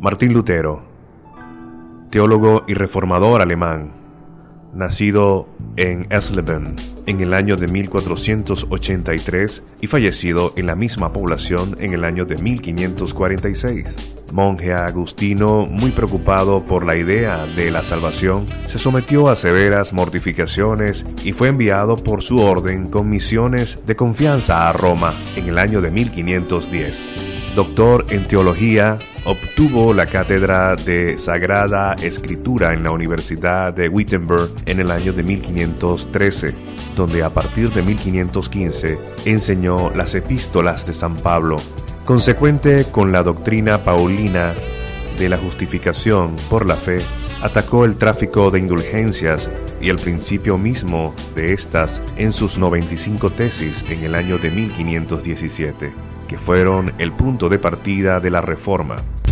Martín Lutero, teólogo y reformador alemán, nacido en Eisleben en el año de 1483 y fallecido en la misma población en el año de 1546. Monje agustino, muy preocupado por la idea de la salvación, se sometió a severas mortificaciones y fue enviado por su orden con misiones de confianza a Roma en el año de 1510. Doctor en teología, obtuvo la cátedra de Sagrada Escritura en la Universidad de Wittenberg en el año de 1513, donde a partir de 1515 enseñó las epístolas de San Pablo. Consecuente con la doctrina paulina de la justificación por la fe, atacó el tráfico de indulgencias y el principio mismo de estas en sus 95 tesis en el año de 1517, que fueron el punto de partida de la Reforma.